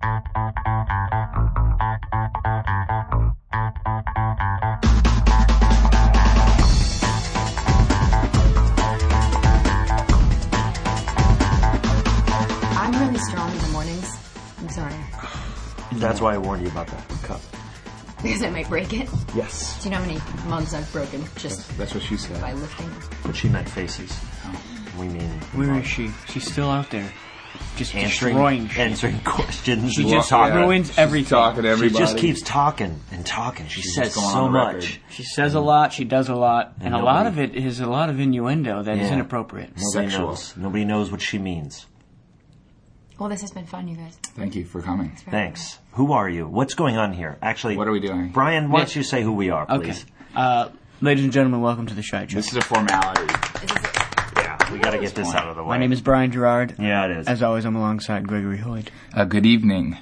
I'm really strong in the mornings. I'm sorry. That's why I warned you about that cup. Because I might break it. Yes. Do you know how many mugs I've broken just That's what she said. by lifting? But she meant faces. We mean... Where is she? She's still out there. Just destroying shit. Answering questions. She just ruins everything. Talking to everybody. She just keeps talking and talking. She says going so on the much. record. She says a lot, she does a lot, and a nobody- lot of it is a lot of innuendo that is Yeah. inappropriate. Nobody Sexual. knows. Nobody knows what she means. Well, this has been fun, you guys. Thank you for coming. Thanks. Who are you? What's going on here? Actually, What are we doing? Brian, why don't you say who we are, Okay. please? Ladies and gentlemen, welcome to the Shite Show. This is a formality. Yeah, we got to get this out of the way. My name is Brian Gerard. Yeah, it is. As always, I'm alongside Gregory Hoyt. Good evening,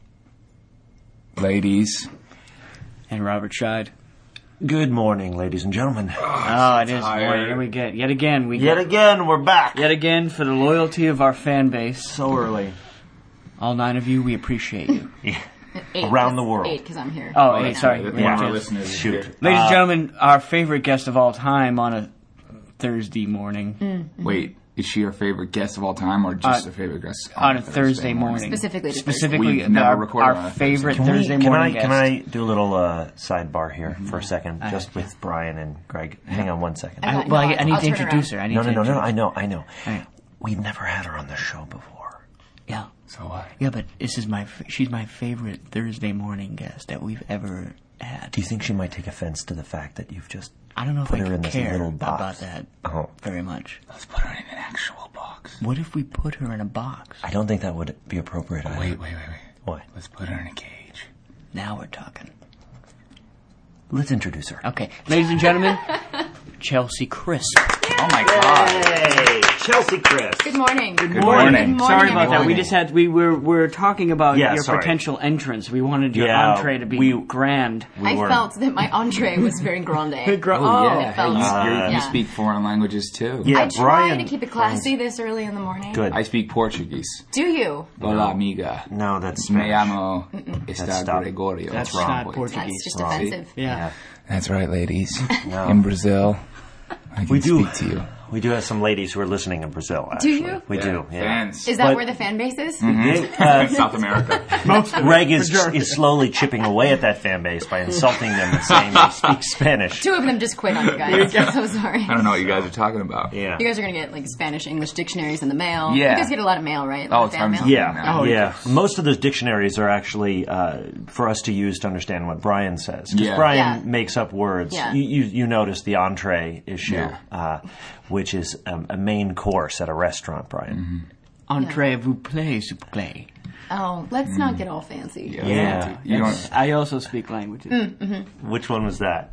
ladies. And Robert Scheid. Good morning, ladies and gentlemen. Oh, it is tired. morning. Here we get. Yet again, Yet again, we're back. Yet again, for the loyalty of our fan base. So early. All 9 of you, we appreciate you. Yeah. 8, Around the world. 8, because I'm here. Oh, Right hey, now. sorry. The Yeah. more listeners Shoot. here. Ladies and gentlemen, our favorite guest of all time on a Thursday morning. Wait, is she our favorite guest of all time, or just a favorite guest On a Thursday morning. Specifically to Specifically, We've never our, recorded on our a favorite Can Thursday we, can morning I, guest. can I do a little sidebar here for a second, just with Brian and Greg? Hang on one second. I- Well, No, I need I'll to turn introduce around. her. I need No, to I know. Right. We've never had her on the show before. Yeah. So what? Yeah, but this is she's my favorite Thursday morning guest that we've ever had. Do you think she might take offense to the fact that you've just I don't know if put I her in this care little box? about that Oh. very much. Let's put her in an actual box. What if we put her in a box? I don't think that would be appropriate either. Wait. What? Let's put her in a cage. Now we're talking. Let's introduce her. Okay, ladies and gentlemen, Chelsea Crisp. Oh my god. Hey, Chelsea Crisp. Good morning. morning. Good morning, Sorry about that. everyone. We were talking about Yeah, your sorry. potential entrance. We wanted your Yeah, entree to be we- grand. We I were- felt that my entree was very grande. Oh, It yeah. felt- Hey, you yeah. speak foreign languages too. Yeah, I try Brian. to keep it classy this early in the morning. Good. I speak Portuguese. Do you? Hola, amiga. No, that's Me Spanish. llamo That's Está stop. Gregorio. That's wrong. not Wait. Portuguese. That's just Wrong. offensive. Yeah. That's right, ladies. No. In Brazil, I can We do. speak to you. We do have some ladies who are listening in Brazil, actually. you? We do, yeah. Fans. Is that But- where the fan base is? South America. Greg is slowly chipping away at that fan base by insulting them and saying they speak Spanish. 2 of them just quit on you guys. I'm so sorry. I don't know what you guys are talking about. Yeah. You guys are going to get like Spanish-English dictionaries in the mail. Yeah. You guys get a lot of mail, right? Oh, Like fan tons mail? of Yeah, Oh, yeah. Most of those dictionaries are actually for us to use to understand what Brian says. Because Yeah. Brian Yeah. makes up words. Yeah. You notice the entree issue, Yeah. which is a main course at a restaurant, Brian. Entree vous plaît, s'il vous plaît. Oh, let's not get all fancy. Yeah. You don't. I also speak languages. Which one was that?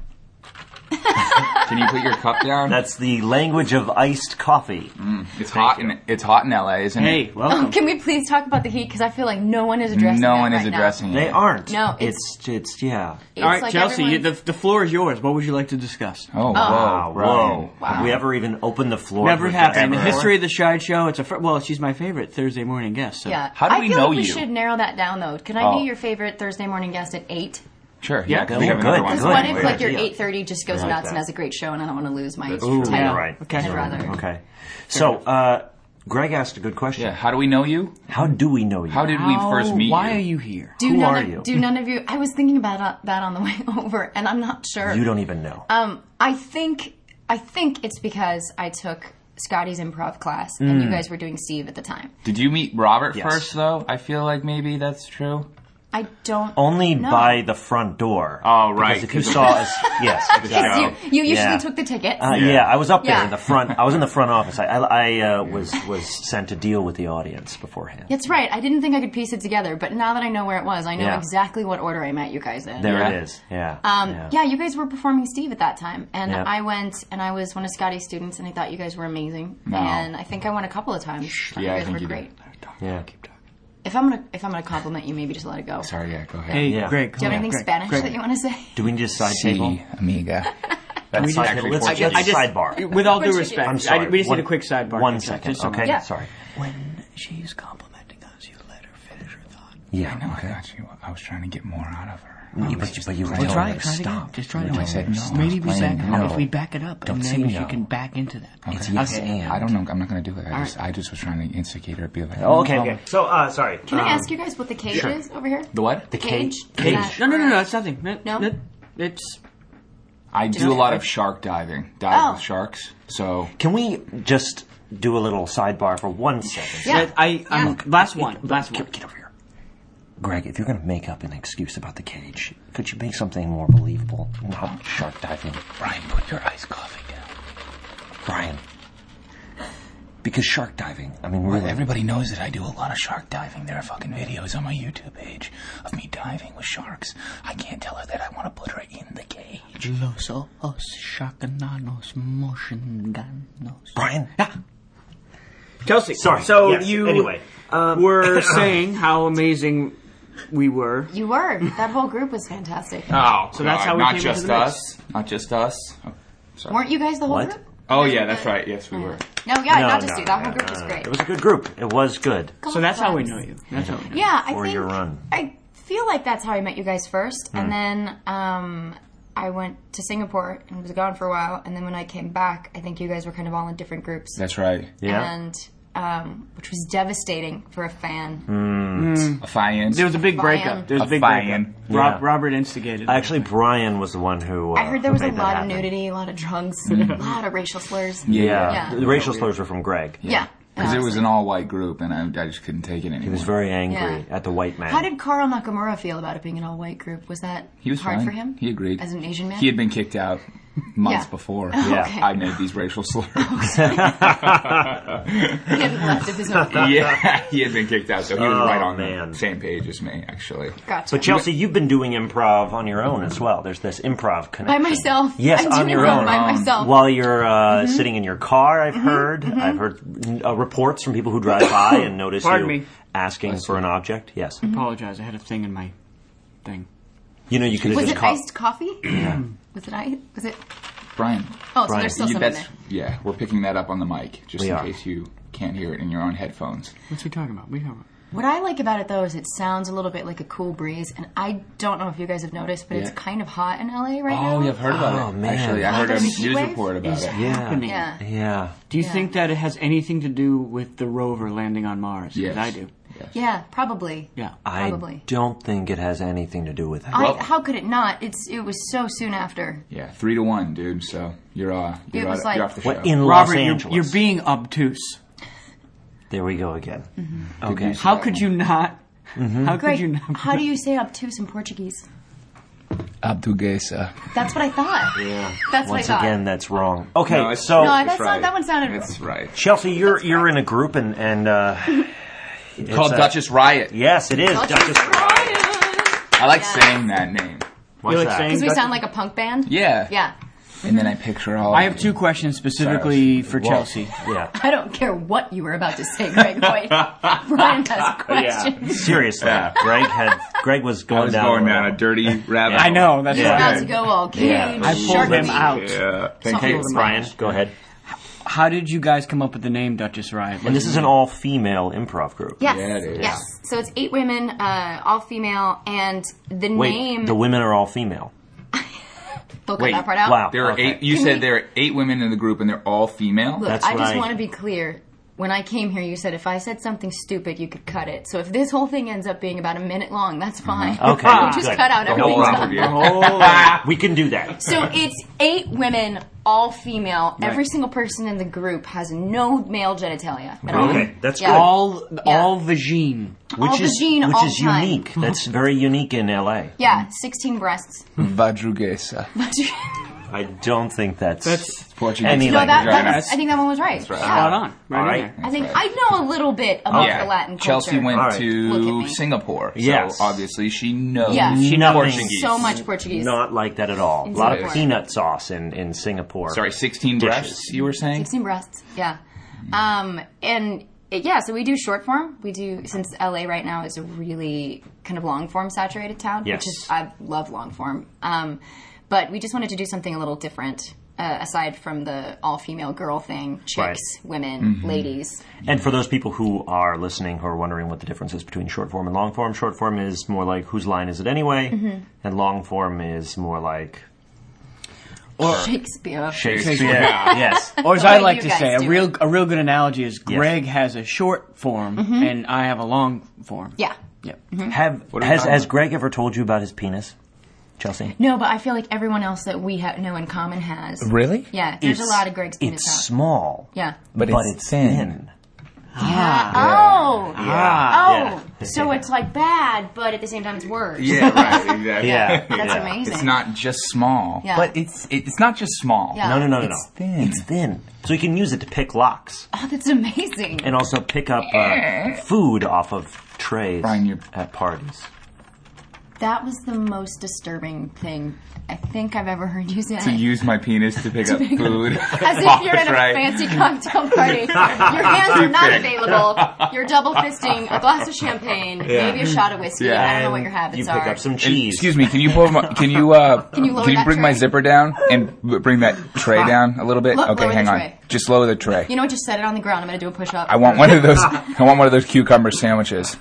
Can you put your cup down? That's the language of iced coffee. It's hot. It's hot in LA, isn't Hey, it? welcome. Can we please talk about the heat? Because I feel like no one is addressing No that one is right now. addressing it. They aren't. No, it's yeah. It's All right, like Chelsea, everyone- the floor is yours. What would you like to discuss? Oh, Wow, whoa, whoa. Brian. Have we ever even opened the floor? Never to a happened. guest In the before? history of the Shide Show, it's well, she's my favorite Thursday morning guest. So. Yeah. How do I we feel know like we you? should narrow that down, though. Can I Oh. be your favorite Thursday morning guest at 8? Sure. Yeah, Yeah, 'cause we have good, another one. good. Because what if Great like your idea. 8:30 just goes I like nuts that. and has a great show, and I don't want to lose my That's title. true. Yeah, right. Okay. I'd rather. Okay. So, Greg asked a good question. Yeah. How do we know you? How do we know you? How did we first meet Why you? are you here? Do Who none are of, you? Do none of you? I was thinking about that on the way over, and I'm not sure. You don't even know. I think it's because I took Scotty's improv class, and you guys were doing Steve at the time. Did you meet Robert Yes. first, though? I feel like maybe that's true. I don't Only know. by the front door. Oh, right, Because if you 'cause of- saw us, yes, Yes, exactly. you usually Yeah. took the tickets. Yeah, I was up there Yeah. in the front. I was in the front office. I was sent to deal with the audience beforehand. That's right. I didn't think I could piece it together, but now that I know where it was, I know Yeah. exactly what order I met you guys in. There Yeah. it is. Yeah. Yeah, you guys were performing Steve at that time, and Yeah. I went and I was one of Scotty's students, and I thought you guys were amazing, No. and I think I went a couple of times. Thought Yeah, I you guys think were you great. did. Yeah. If I'm gonna compliment you, maybe just let it go. Sorry, yeah, go ahead. Hey, Yeah. Greg. Do you have anything Spanish that you want to say? Do we need a side table? Si, amiga. That's Let's actually let's Portuguese. get a sidebar. With all due Portuguese. respect, I'm sorry. we just One- need a quick sidebar. One Just second, so- okay? Yeah. Sorry. When she's complimenting us, you let her finish her thought. Yeah. I know, I got you. I was trying to get more out of her. But you were Well, try telling it. her to Try it again. stop. Just try it I said again. no. Maybe we Explain back no. If we back it up, Don't and say then no. you can back into that. It's Okay. yes and. I don't know. I'm not going to do it. I just was trying to instigate her to be like, Oh, okay. So, sorry. Can I ask you guys what the cage is over here? The what? The cage? Is Cage. that- No, that's nothing. No? It's... I do a lot of shark diving. Dive with sharks. So Can we just do a little sidebar for 1 second? Yeah. Last one. Get over here. Greg, if you're going to make up an excuse about the cage, could you make something more believable? Not shark diving. Brian, put your iced coffee down. Brian. Because shark diving, I mean, really. Everybody knows that I do a lot of shark diving. There are fucking videos on my YouTube page of me diving with sharks. I can't tell her that I want to put her in the cage. Los ojos sharkananos motion ganos. Brian? Chelsea. Sorry. So Yes. you Anyway, were saying how amazing we were. You were. That whole group was fantastic. Oh, So that's how we not came just into the mix. us. Not just us. Oh, sorry. Weren't you guys the whole What? group? Oh yeah, that's right. Yes, we were. No, yeah, not just you. That whole group was great. It was a good group. It was good. So that's how we know you. That's how we know. Yeah, I For think your run. I feel like that's how I met you guys first, and then I went to Singapore and was gone for a while, and then when I came back, I think you guys were kind of all in different groups, That's right. Yeah. and which was devastating for a fan. A fan. There was a big breakup. There was a big breakup. fan. Yeah. Robert instigated. Actually, Brian was the one who. I heard there was a made that lot of happen. nudity, a lot of drugs, a lot of racial slurs. Yeah. Yeah. The racial slurs were from Greg. Yeah. Because it was an all-white group, and I just couldn't take it anymore. He was very angry Yeah. at the white man. How did Carl Nakamura feel about it being an all-white group? Was that He was hard fine. for him? He agreed. As an Asian man? He had been kicked out months Yeah. before. Yeah. Okay. I made these racial slurs. He hadn't left of his own. Yeah, he had been kicked out, so he was Oh, right on man. the same page as me, actually. Gotcha. But Chelsea, you've been doing improv on your own as well. There's this improv connection. By myself. Yes, I'm on doing your it own. by myself. While you're sitting in your car, I've heard. I've heard reports from people who drive by and notice Pardon you me. asking for an object. Yes. Mm-hmm. Apologize. I had a thing in my thing. You know, you could have Was just it called. iced coffee? Was it ice? Was it? Brian, Oh, so Brian, there's still you some in that's, there. yeah, we're picking that up on the mic, just We in are. case you can't hear it in your own headphones. What's he talking about? What are you talking about? What I like about it, though, is it sounds a little bit like a cool breeze. And I don't know if you guys have noticed, but it's Yeah. kind of hot in LA right now. Oh, yeah, I've heard about Oh, it. man. Actually, I heard a Like a heat news wave? report about it. Happening. Yeah. Yeah. Do you Yeah. think that it has anything to do with the rover landing on Mars? 'Cause Yes. I do. Yes. Yeah, probably. Yeah. Probably. I don't think it has anything to do with that. How could it not? It was so soon after. Yeah, 3-1, dude. So you're It was like- you're off the show. What, in Los Robert, Angeles? you're being obtuse. There we go again. Mm-hmm. Okay. How could you not? How could you Greg, not? how do you say obtuse in Portuguese? Abduguesa. That's what I thought. Yeah. That's what I Once thought. again, that's wrong. Okay, No, it's- so No, That's that's not, right. that one sounded That's right. Chelsea, you're in a group and it's Called a- Duchess Riot. Yes, it is. Duchess Riot. I like Yeah. saying that name. What's like that? saying- Because we sound like a punk band? Yeah. Yeah. And then I picture all. I have two questions specifically for Whoa. Chelsea. Yeah. I don't care what you were about to say, Greg White. Brian has questions. Seriously, Yeah. Greg was I going was down. going the down a road. dirty rabbit. I know. That's He's Yeah. about right. to go all cage, Yeah. I pulled shark him meat. out. Yeah. Thank Something you. was Brian, go ahead. How did you guys come up with the name Duchess Riot? And this is an all-female improv group. Yes. Yeah, it is. Yes. So it's 8 women, all female, and the Wait, name. the women are all female. They'll cut Wait, that part out. Wow. There are Okay. 8. You Can said we- there are 8 women in the group, and they're all female. Look, That's I just right. want to be clear. When I came here, you said if I said something stupid, you could cut it. So if this whole thing ends up being about a minute long, that's fine. Okay, We'll just good. cut out The everything. whole stuff. interview. We can do that. So it's 8 women, all female. Every single person in the group has no male genitalia at all. Okay, that's Yeah. good. all vagine. all vagine, which all is time. unique. That's very unique in LA. Yeah, 16 breasts. Vadrugesa. I don't think that's Portuguese. Any No, language. I think that one was right. right. Yeah. Spot on. Right All in right. there. I think I know a little bit about Yeah. the Latin culture. Chelsea went All right. Look at to me. Singapore. Yes. So obviously she knows Yeah. She knows Portuguese. so much Portuguese. not like that at all. A In lot of Singapore. peanut sauce in Singapore. Sorry, 16 Dishes. breasts, you were saying? 16 breasts. Yeah. Yeah, so we do short form. We do, since LA right now is a really kind of long form saturated town, Yes. which is, I love long form. But we just wanted to do something a little different. aside from the all-female girl thing, chicks, Right. women, ladies. And for those people who are listening who are wondering what the difference is between short form and long form is more like whose line is it anyway, and long form is more like Shakespeare. Shakespeare. Yes. Or as The I way like you to guys say, do a real good analogy is Greg has a short form and I have a long form. Yeah. Yep. Has Greg ever told you about his penis, Chelsea? No, but I feel like everyone else that we know in common has. Really? Yeah, there's a lot of Greg's penis It's out. small, Yeah. But it's thin. Oh. Yeah. So it's like bad, but at the same time it's worse. Yeah, right, exactly. Yeah. That's amazing. It's not just small. Yeah. But it's not just small. Yeah. No. It's thin. It's thin. So you can use it to pick locks Oh, that's amazing. and also pick up food off of trays Brian, at parties. That was the most disturbing thing I think I've ever heard you say. To use my penis to pick up food. As if you're in a fancy cocktail party. Your hands are not available. You're double fisting a glass of champagne, maybe a shot of whiskey. Yeah. I don't know what your habits You are. pick up some cheese. Excuse me, can you lower that bring my tray? zipper down and bring that tray down a little bit? Lower Okay, the hang on. tray. Just lower the tray. You know what? Just set it on the ground. I'm going to do a push-up. I want one of those cucumber sandwiches.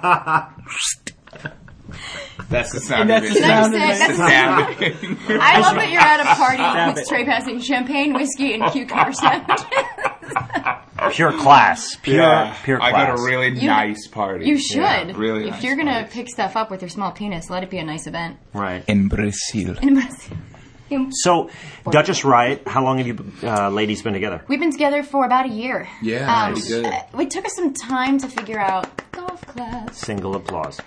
That's the sound of it. Can I just say, That's the sound of it. I love that you're at a party with tray passing champagne, whiskey, and cucumber sandwiches. Pure class. Pure class. I got a really nice party. You should. Yeah, really if nice you're going to party. pick stuff up with your small penis, let it be a nice event. Right. In Brazil. In Brazil. So, Duchess Riot, how long have you ladies been together? We've been together for about a year. Yeah, pretty good. It took us some time to figure out golf class. Single applause.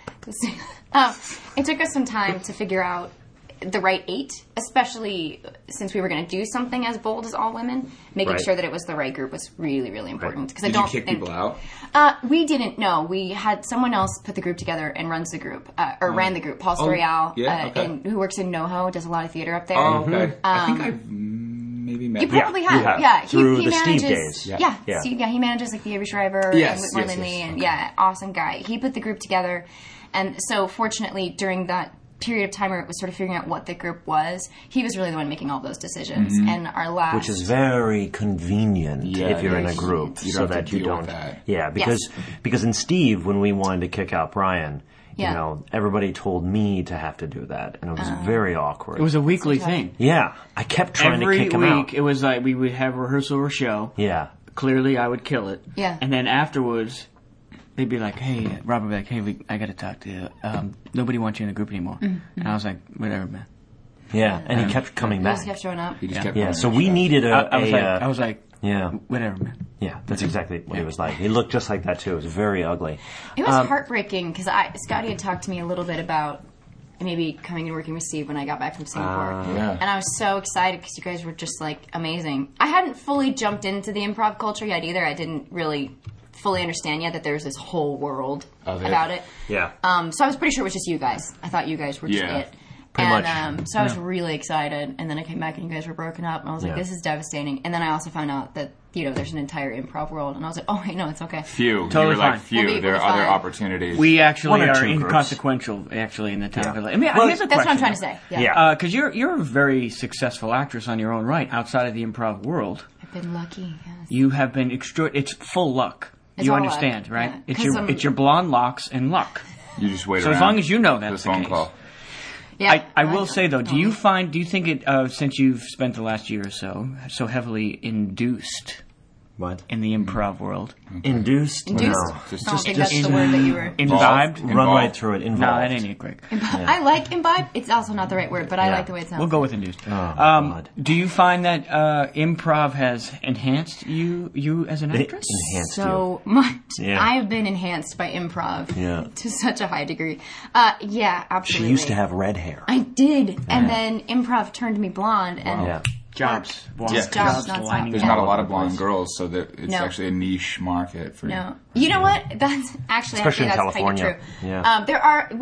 It took us some time to figure out the right 8, especially since we were going to do something as bold as all women. Making Right. sure that it was the right group was really, really important. Because Did I don't you kick think, people out? We didn't know. We had someone else put the group together and runs the group, or ran the group. Paul Storial, yeah, okay. who works in NoHo, does a lot of theater up there. Oh, okay. I think I've maybe met You him. probably you have. have. Yeah, Through he the Steve manages. days. Yeah. Steve, he manages like the Avery Shriver Yes, and Whitmore yes, Lindley, yes. and awesome guy. He put the group together, and so fortunately during that period of time where it was sort of figuring out what the group was, he was really the one making all those decisions. And our last, Which is very convenient Yeah, if you're it in a is. group, You so don't have that to you deal don't. with that. Yeah, because in Steve, when we wanted to kick out Brian, Yeah. you know, everybody told me to have to do that, and it was very awkward. It was a weekly thing. Yeah, I kept trying Every to kick him week, out. it was like we would have rehearsal or show. Yeah, Clearly, I would kill it. Yeah. And then afterwards, they'd be like, "Hey, Robert, would be like, hey, I got to talk to you. Nobody wants you in the group anymore." And I was like, "Whatever, man." yeah, and he kept coming he back. just kept showing up. He just kept Yeah, going. so we needed I was like, yeah, "Whatever, man." yeah, that's exactly what he was like. He looked just like that too. It was very ugly. It was heartbreaking because Scotty had talked to me a little bit about maybe coming and working with Steve when I got back from Singapore. Yeah. And I was so excited because you guys were just like amazing. I hadn't fully jumped into the improv culture yet either. I didn't really fully understand yet that there's this whole world Of it. about it. Yeah. So I was pretty sure it was just you guys. I thought you guys were just Yeah. it. Pretty and much. so I was really excited, and then I came back and you guys were broken up, and I was like, Yeah. "This is devastating." And then I also found out that there's an entire improv world, and I was like, "Oh wait, no, it's okay." Few. Totally you were like fine. few. We'll be There are other fine. opportunities. We actually One or are two groups. inconsequential, actually, in the town. Yeah. I mean, Well, here's a That's what I'm question, trying to say. Yeah. Because you're a very successful actress on your own right outside of the improv world. I've been lucky. Yes. You have been It's full luck. It's you all understand, luck, right? yeah. It's your blonde locks and luck. You just wait So around. as long as you know for that's the the phone case. call. Yeah, I will say though, do you think it since you've spent the last year or so heavily induced What? in the improv world? Induced? Induced? No. I don't think that's the word that you were. Imbibed? Run Involved. right through it. Involved. No, that ain't it, Greg. I like imbibe. It's also not the right word, but I Yeah. like the way it sounds. We'll go with induced. Oh, God. Do you find that improv has enhanced you as an It actress? enhanced so much. Yeah. I have been enhanced by improv Yeah. to such a high degree. Yeah, absolutely. She used to have red hair. I did, and then improv turned me blonde, and Yeah. Jobs. Yeah. jobs, not lining There's Yeah. not a up. lot of blonde girls, so that it's No. actually a niche market for no. You know what? That's actually Especially in that's California. Kind of true. Yeah. There are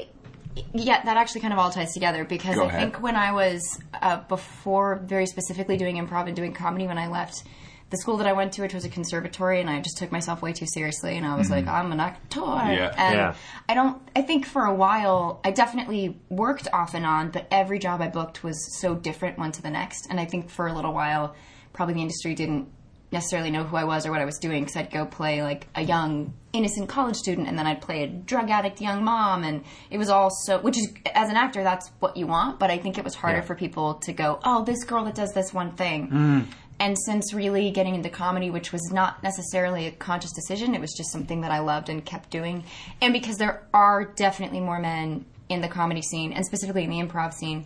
yeah, that actually kind of all ties together because Go I ahead. think when I was before very specifically doing improv and doing comedy when I left the school that I went to, which was a conservatory, and I just took myself way too seriously, and I was like, I'm an actor. Yeah. And I think for a while, I definitely worked off and on, but every job I booked was so different one to the next. And I think for a little while, probably the industry didn't necessarily know who I was or what I was doing, because I'd go play like a young, innocent college student, and then I'd play a drug addict young mom, and it was all so, which is, as an actor, that's what you want, but I think it was harder for people to go, oh, this girl that does this one thing. And since really getting into comedy, which was not necessarily a conscious decision, it was just something that I loved and kept doing. And because there are definitely more men in the comedy scene, and specifically in the improv scene,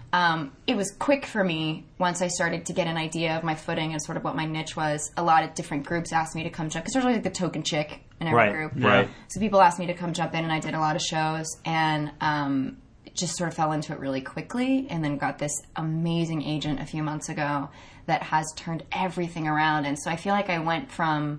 it was quick for me once I started to get an idea of my footing and sort of what my niche was. A lot of different groups asked me to come jump, because there's always like the token chick in every group. Right. So people asked me to come jump in, and I did a lot of shows, and just sort of fell into it really quickly, and then got this amazing agent a few months ago that has turned everything around. And so I feel like I went from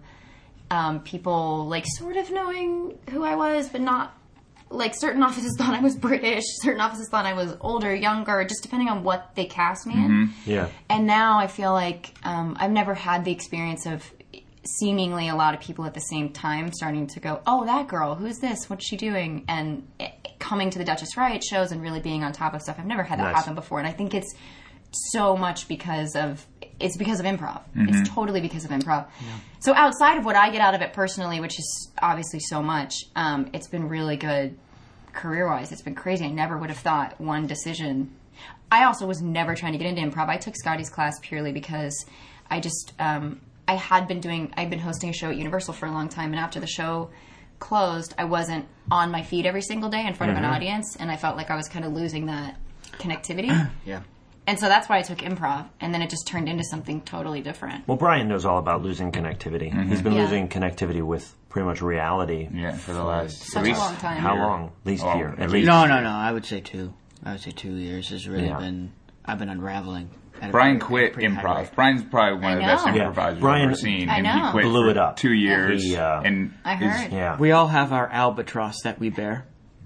people like sort of knowing who I was, but not, like, certain offices thought I was British, certain offices thought I was older, younger, just depending on what they cast me in. Yeah. And now I feel like I've never had the experience of seemingly a lot of people at the same time starting to go, oh, that girl, who's this? What's she doing? And coming to the Duchess Riot shows and really being on top of stuff. I've never had that happen before. And I think it's so much because of improv. It's totally because of improv. Yeah. So outside of what I get out of it personally, which is obviously so much, it's been really good career-wise. It's been crazy. I never would have thought one decision. I also was never trying to get into improv. I took Scotty's class purely because I just, I'd been hosting a show at Universal for a long time, and after the show closed, I wasn't on my feet every single day in front of an audience, and I felt like I was kind of losing that connectivity. Yeah. And so that's why I took improv, and then it just turned into something totally different. Well, Brian knows all about losing connectivity. He's been losing connectivity with pretty much reality. Yeah, for the last such a long time. How long? At least here. At least. No. I would say 2. I would say 2 years has really been. I've been unraveling. Brian quit improv. Brian's probably one of the best improvisers I've ever seen. I know. And he quit blew for it up. 2 years. And I heard. Yeah. We all have our albatross that we bear.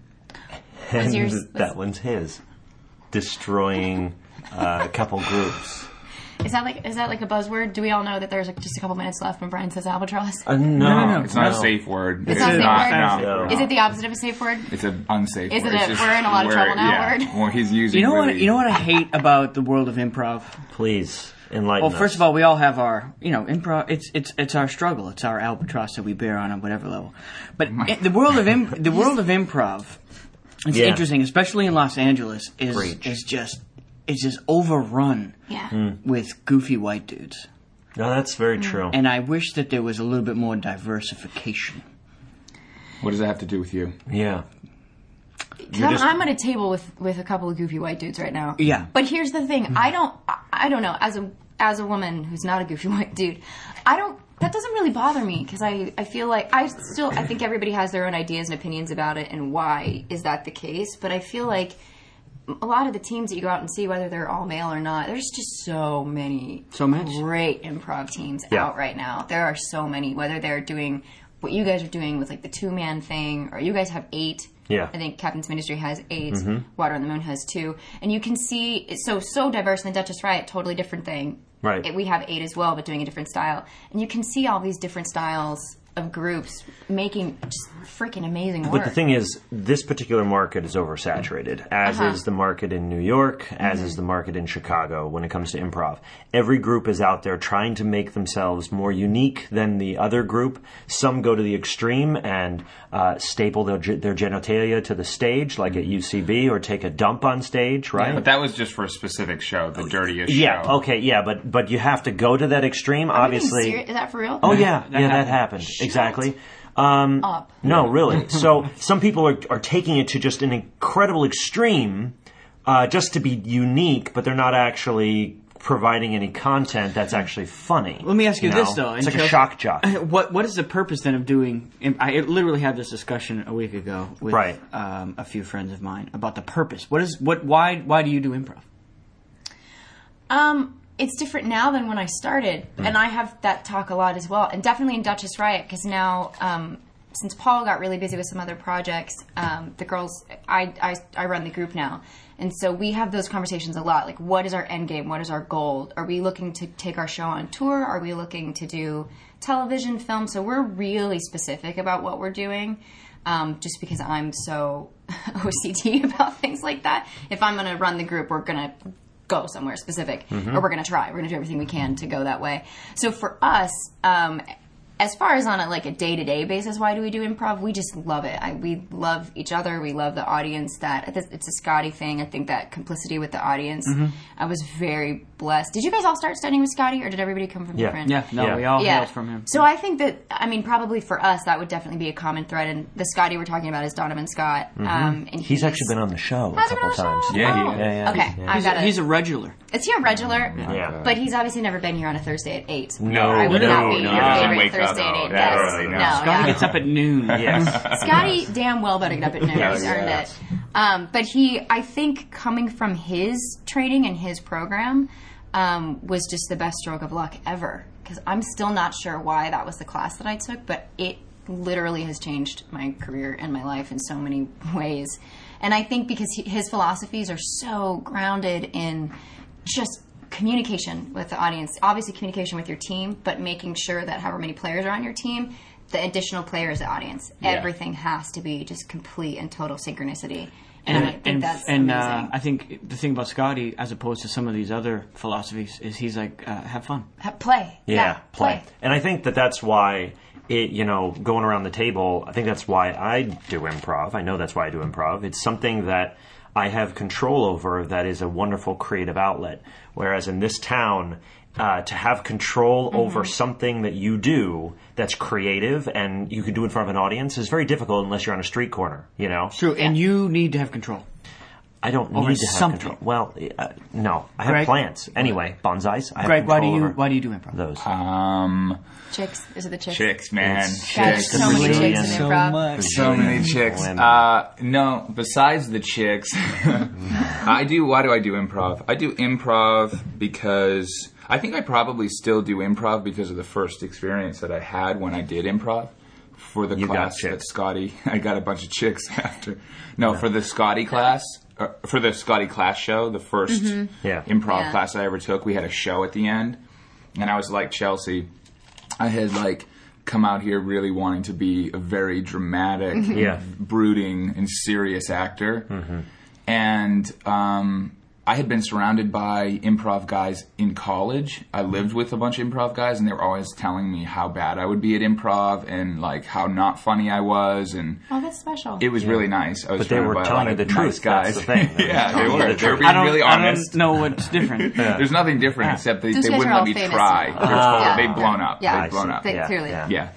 And yours- that one's his. Destroying a couple groups. Is that like a buzzword? Do we all know that there's just a couple minutes left when Brian says albatross? No. It's not a safe word. It's not a safe word? No. Is it the opposite of a safe word? It's an unsafe Is word. it we're in a lot of trouble now word? Well, he's using You know what I hate about the world of improv? Please enlighten us. Well, first of all, we all have our, improv. It's our struggle. It's our albatross that we bear on whatever level. But the world of improv, it's interesting, especially in Los Angeles, is just overrun with goofy white dudes. No, that's very true. And I wish that there was a little bit more diversification. What does that have to do with you? Yeah. I'm at a table with a couple of goofy white dudes right now. Yeah. But here's the thing. I don't know. As a woman who's not a goofy white dude, that doesn't really bother me, because I feel like I think everybody has their own ideas and opinions about it and why is that the case. But I feel like a lot of the teams that you go out and see, whether they're all male or not, there's just so many great improv teams out right now. There are so many, whether they're doing what you guys are doing with like the 2-man thing, or you guys have 8. Yeah. I think Captain's Ministry has 8. Water on the Moon has 2. And you can see it's so diverse. In the Duchess Riot, totally different thing. Right. We have 8 as well, but doing a different style. And you can see all these different styles of groups making just freaking amazing work. But the thing is, this particular market is oversaturated, as is the market in New York, as is the market in Chicago when it comes to improv. Every group is out there trying to make themselves more unique than the other group. Some go to the extreme and staple their genitalia to the stage, like at UCB, or take a dump on stage, right? Yeah, but that was just for a specific show, the dirtiest Yeah, show. okay, yeah, but you have to go to that extreme, obviously. Is that for real? Oh, yeah, that happened. Exactly. Up. No, really. So some people are taking it to just an incredible extreme just to be unique, but they're not actually providing any content that's actually funny. Let me ask you this, though. It's like a shock jock. What is the purpose then of doing... I literally had this discussion a week ago with a few friends of mine about the purpose. Why do you do improv? It's different now than when I started, and I have that talk a lot as well, and definitely in Duchess Riot, because now since Paul got really busy with some other projects, the girls, I run the group now. And so we have those conversations a lot. Like, what is our end game? What is our goal? Are we looking to take our show on tour? Are we looking to do television, film? So we're really specific about what we're doing, just because I'm so OCD about things like that. If I'm going to run the group, we're going to go somewhere specific, or we're going to try. We're going to do everything we can to go that way. So for us, as far as on a day-to-day basis, why do we do improv? We just love it. We love each other. We love the audience. It's a Scotty thing. I think that complicity with the audience. I was very blessed. Did you guys all start studying with Scotty, or did everybody come from different? We all hailed from him. So I think that, probably for us, that would definitely be a common thread. And the Scotty we're talking about is Donovan Scott. And he's actually been on the show a couple times. Yeah. Okay, He's a regular. Is he a regular? Yeah. But he's obviously never been here on a Thursday at 8. No, I would not be no, your no. favorite Wake up, Thursday at 8 no. guest. Early, no. Scotty gets up at noon. Yes. Scotty damn well better get up at noon. Yeah, He's earned yeah. it. But I think coming from his training and his program was just the best stroke of luck ever. Because I'm still not sure why that was the class that I took, but it literally has changed my career and my life in so many ways. And I think because his philosophies are so grounded in just communication with the audience, obviously communication with your team, but making sure that however many players are on your team, the additional players, the audience, everything has to be just complete and total synchronicity. And I think that's amazing. I think the thing about Scotty, as opposed to some of these other philosophies, is he's like, have fun. Play. Yeah, play. And I think that's why, going around the table, I think that's why I do improv. I know that's why I do improv. It's something that I have control over that is a wonderful creative outlet. Whereas in this town, to have control over something that you do that's creative and you can do in front of an audience is very difficult unless you're on a street corner, True, and you need to have control. I don't Over need to have something. control. Well, no. I have Greg? plants. Anyway, bonsais. I have Greg, control over why do you do improv? those. Chicks. Is it the chicks? Chicks, man. Guys, Chicks. so many chicks in So improv. So many chicks. No, besides the chicks, why do I do improv? I do improv because I think I probably still do improv because of the first experience that I had when I did improv. For the class that Scotty, I got a bunch of chicks after. No, for the Scotty class, for the Scotty class show, the first improv class I ever took, we had a show at the end. And I was like Chelsea. I had come out here really wanting to be a very dramatic, brooding, and serious actor. And I had been surrounded by improv guys in college. I lived with a bunch of improv guys, and they were always telling me how bad I would be at improv and how not funny I was. And Oh, that's special. it was really nice. I was But they surrounded were by a telling lot you of the nice truth. guys. That's the thing. Yeah, they telling you were. the They were truth. being really I honest. don't know what's different. There's nothing different except they Those guys wouldn't are let all me famous try. now. They've blown up. Yeah, They've blown up. Clearly. Yeah.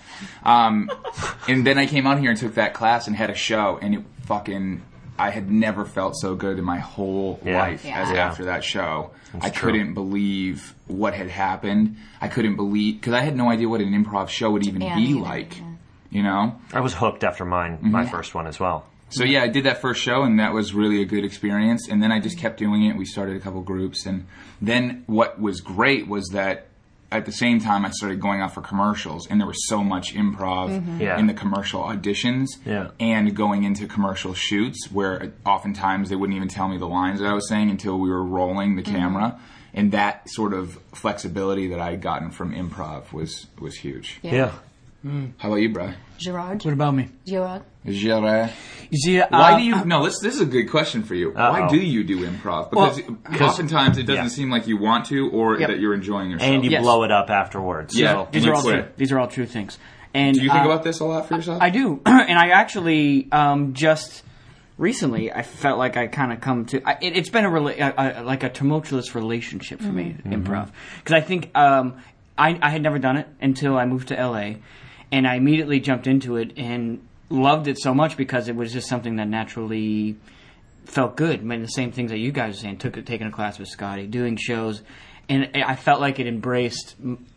And then I came out here and took that class and had a show, and I had never felt so good in my whole life as after that show. I couldn't believe what had happened. I couldn't believe, because I had no idea what an improv show would even be like. I was hooked after my first one as well. So I did that first show, and that was really a good experience. And then I just kept doing it. We started a couple groups, and then what was great was that at the same time I started going out for commercials, and there was so much improv in the commercial auditions and going into commercial shoots where oftentimes they wouldn't even tell me the lines that I was saying until we were rolling the camera. And that sort of flexibility that I had gotten from improv was huge. Yeah. How about you, Bri? Gerard. What about me? Gerard. Gerard. You see, Why do you? No, this is a good question for you. Why do you do improv? Because oftentimes it doesn't seem like you want to, or that you're enjoying yourself. And you blow it up afterwards. Yeah. So. These are all true things. And Do you think about this a lot for yourself? I do, and I actually just recently I felt like I kind of come to. It's been a tumultuous relationship for me, improv, because I think I had never done it until I moved to LA, and I immediately jumped into it and loved it so much because it was just something that naturally felt good. I mean, the same things that you guys are saying, taking a class with Scotty, doing shows, and I felt like it embraced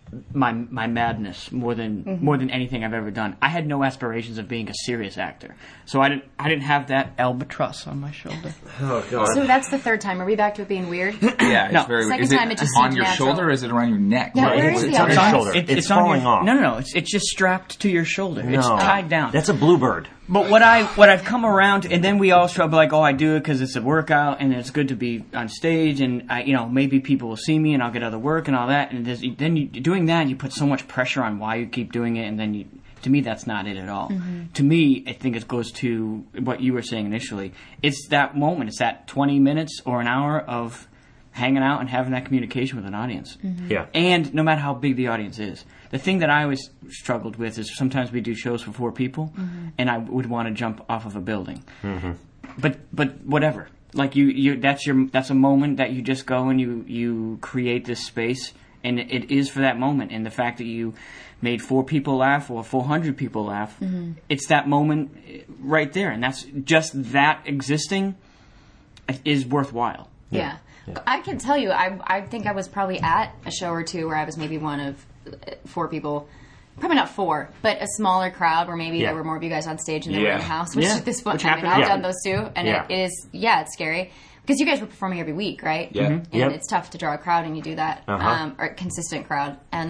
my madness more than anything I've ever done. I had no aspirations of being a serious actor, so I didn't have that albatross on my shoulder. Oh God! So that's the third time. Are we back to it being weird? Yeah, it's very weird. Second Is it time it just on seemed your natural. shoulder or is it around your neck? Yeah, where is it's the on your albatross? shoulder. It's on falling your, off. No. It's just strapped to your shoulder. No. It's tied down. That's a bluebird. But what I've come around, and then we all struggle like, oh, I do it because it's a workout and it's good to be on stage, and maybe people will see me and I'll get other work and all that. And doing that, you put so much pressure on why you keep doing it, and then to me, that's not it at all. Mm-hmm. To me, I think it goes to what you were saying initially. It's that moment. It's that 20 minutes or an hour of hanging out and having that communication with an audience. Mm-hmm. Yeah. And no matter how big the audience is. The thing that I always struggled with is sometimes we do shows for 4 people, and I would want to jump off of a building. Mm-hmm. But whatever. Like that's a moment that you just go and you create this space, and it is for that moment. And the fact that you made 4 people laugh or 400 people laugh, it's that moment right there, and that's just that existing is worthwhile. Yeah. I can tell you, I think I was probably at a show or two where I was maybe one of 4 people, probably not 4, but a smaller crowd where maybe there were more of you guys on stage and they were in the house, which at this point, I've done those too, and it is, it's scary. Because you guys were performing every week, right? Yeah. Mm-hmm. And it's tough to draw a crowd and you do that, or a consistent crowd. And,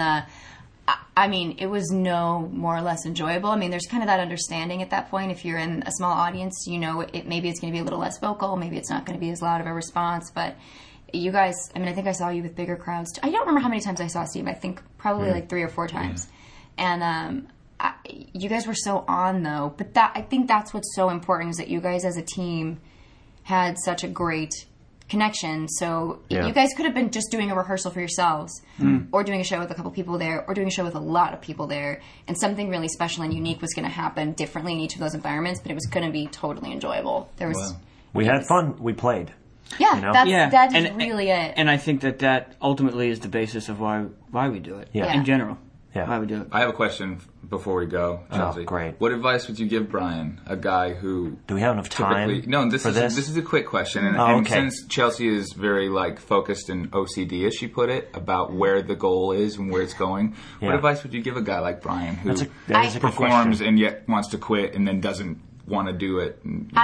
I mean, it was no more or less enjoyable. I mean, there's kind of that understanding at that point. If you're in a small audience, maybe it's going to be a little less vocal. Maybe it's not going to be as loud of a response. But you guys, I mean, I think I saw you with bigger crowds. I don't remember how many times I saw Steve. I think probably like 3 or 4 times. And you guys were so on, though. But I think that's what's so important is that you guys as a team had such a great connection. So you guys could have been just doing a rehearsal for yourselves or doing a show with a couple people there or doing a show with a lot of people there, and something really special and unique was going to happen differently in each of those environments, but it was going to be totally enjoyable. We had fun. We played. Yeah, that is really it. And I think that ultimately is the basis of why we do it in general. Yeah. Why we do it. I have a question before we go, Chelsea. Oh, great. What advice would you give Brian, a guy who... Do we have enough time for this? This is a quick question. And since Chelsea is very focused and OCD, as she put it, about where the goal is and where it's going, what advice would you give a guy like Brian who performs and yet wants to quit and then doesn't want to do it?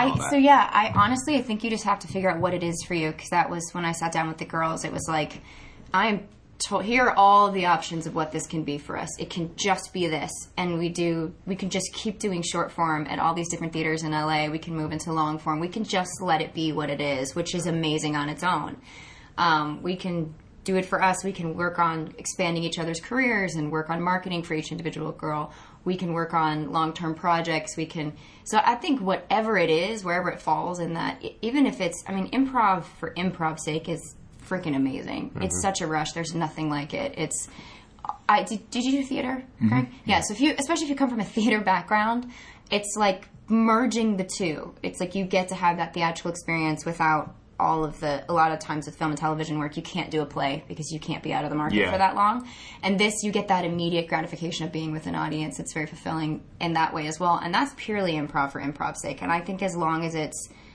I honestly, I think you just have to figure out what it is for you, because that was when I sat down with the girls. It was like, here are all the options of what this can be for us. It can just be this, and we can just keep doing short form at all these different theaters in LA. We can move into long form. We can just let it be what it is, which is amazing on its own. We can do it for us. We can work on expanding each other's careers and work on marketing for each individual girl. We can work on long-term projects. So I think whatever it is, wherever it falls in that, even if it's, improv for improv's sake is freaking amazing. Mm-hmm. It's such a rush. There's nothing like it. Did you do theater, Craig? Mm-hmm. Yeah. So especially if you come from a theater background, it's like merging the two. It's like you get to have that theatrical experience without a lot of times with film and television work, you can't do a play because you can't be out of the market for that long. And this, you get that immediate gratification of being with an audience. It's very fulfilling in that way as well. And that's purely improv for improv's sake. And I think as long as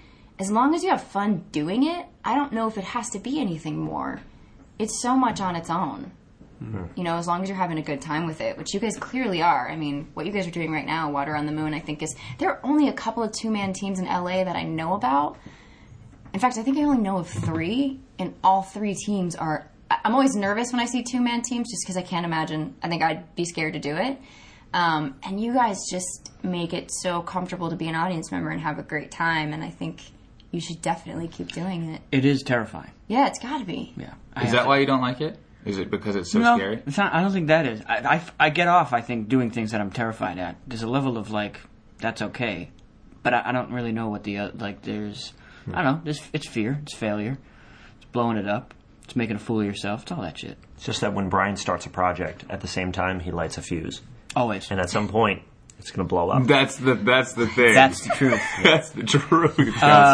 you have fun doing it, I don't know if it has to be anything more. It's so much on its own. Mm-hmm. As long as you're having a good time with it, which you guys clearly are. What you guys are doing right now, Water on the Moon, I think there are only a couple of 2-man teams in LA that I know about. In fact, I think I only know of 3, and all 3 teams are... I'm always nervous when I see 2-man teams just because I can't imagine. I think I'd be scared to do it. And you guys just make it so comfortable to be an audience member and have a great time, and I think you should definitely keep doing it. It is terrifying. Yeah, it's got to be. Yeah. Is that why you don't like it? Is it because it's so scary? It's not, I don't think that is. I get off, I think, doing things that I'm terrified at. There's a level of, that's okay. But I don't really know what there's... I don't know. It's fear. It's failure. It's blowing it up. It's making a fool of yourself. It's all that shit. It's just that when Brian starts a project, at the same time, he lights a fuse. Always. And at some point, it's going to blow up. That's the thing. That's the truth. That's the truth.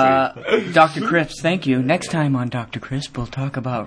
Dr. Crisp, thank you. Next time on Dr. Crisp, we'll talk about...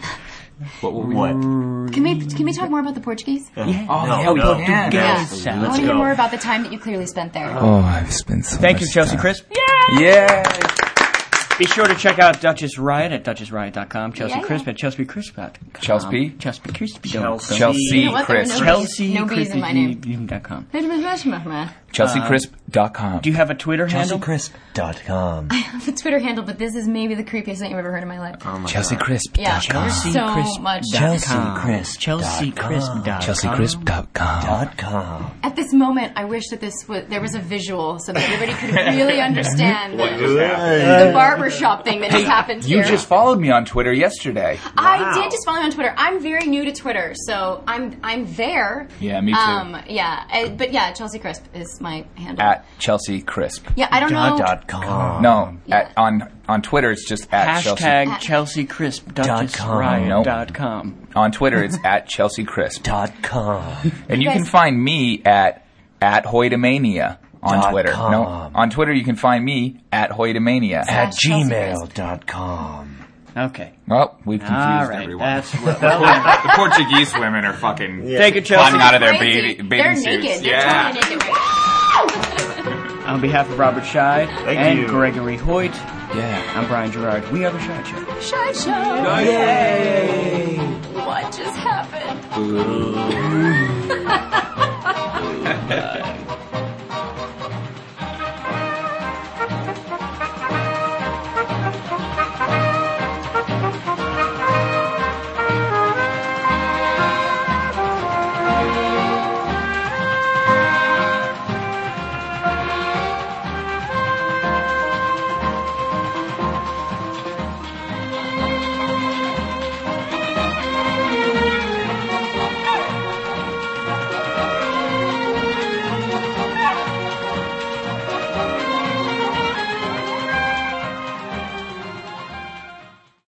What? Can we talk more about the Portuguese? Yeah. Yes. I want to hear more about the time that you clearly spent there. Oh, I've spent so Thank much you, Chelsea time. Crisp. Yeah. Be sure to check out Duchess Riot at DuchessRiot.com. Chelsea Crisp at ChelseaCrisp.com. Chelsea? Chelsea Crisp. Chelsea You know what? There are Crisp. no B's in my name. ChelseaCrisp.com. ChelseaCrisp.com. Do you have a Twitter handle? ChelseaCrisp.com. I have a Twitter handle, but this is maybe the creepiest thing I've ever heard in my life. Chelsea Crisp. Yeah, there's so much. ChelseaCrisp.com. ChelseaCrisp.com. At this moment, I wish that there was a visual so that everybody could really understand the barbershop thing that just happened here. You just followed me on Twitter yesterday. I did just follow you on Twitter. I'm very new to Twitter, so I'm there. Yeah, me too. But yeah, Chelsea Crisp is my handle. At Chelsea Crisp. Yeah, I don't know. .com. No, on Twitter it's just at Chelsea. Hashtag ChelseaCrisp. DuchessRiot.com. On Twitter it's at Chelsea Crisp. .com. And you can find me at Hoytomania on Twitter. .com. No, on Twitter you can find me at Hoytomania. At gmail.com. Okay. Well, we've confused All right. everyone. The Portuguese women are fucking Take it, Chelsea. climbing out of their Crazy. bathing They're suits. naked. They're totally naked right now. On behalf of Robert Scheid and you. Gregory Hoyt, Yeah. I'm Brian Gerard. We are the Scheid Show. Shy show. Yay! What just happened?